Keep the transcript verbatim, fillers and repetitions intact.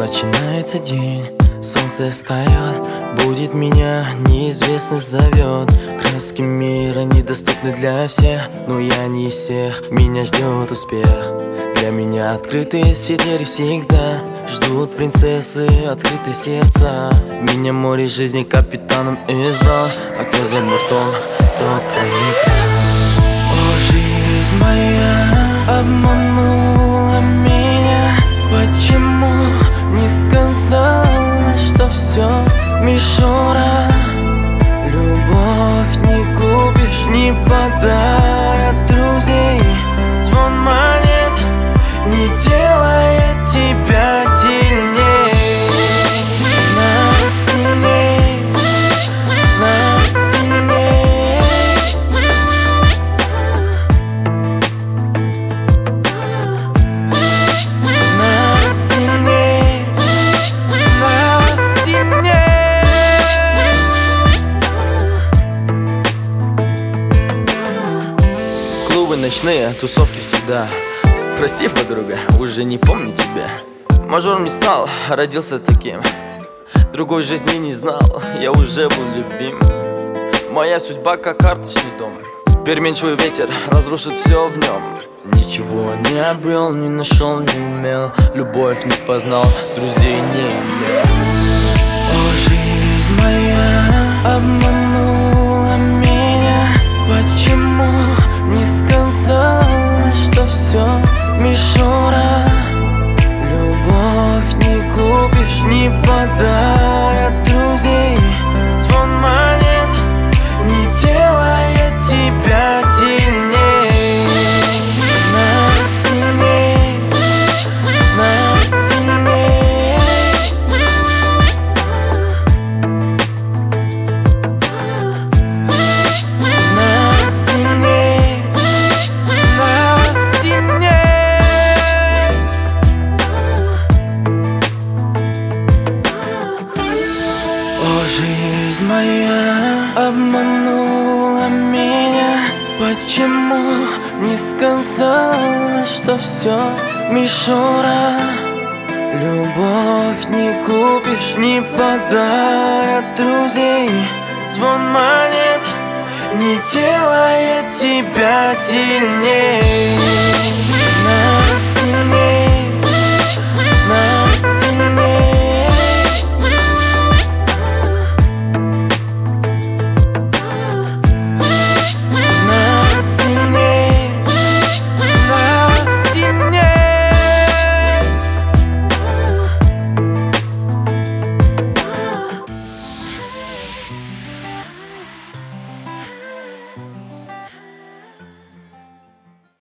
начинается день, солнце встает, будет меня, неизвестность зовет. Краски мира недоступны для всех, но я не из всех, меня ждет успех. Для меня открытые все двери всегда, ждут принцессы, открытые сердца. Меня море жизни капитаном избрал, а кто за бортом, тот проиграл. О, жизнь моя обманула меня, почему не сказала, что все мишура? Любовь не купишь, не подарят друзей. Звон монет не делает тебя сильней. Нас сильней, нас сильней. Нас сильней, нас сильней. Клубы ночные, тусовки всегда. Прости, подруга, уже не помню тебя. Мажор не стал, родился таким. Другой жизни не знал, я уже был любим. Моя судьба как карточный дом, переменчивый ветер разрушит все в нем. Ничего не обрел, не нашел, не имел, любовь не познал, друзей не имел. О, жизнь моя обманула меня, почему не сказала, что все мишура? Любовь не купишь, не подарят друзей. Звон монет не делает тебя сильней. Нас сильней, нас сильней. Нас сильней, нас сильней. О, жизнь моя обманула меня, почему не сказала, что все мишура? Любовь не купишь, не подарят друзей. Звон монет не делает тебя сильней. Нас сильней.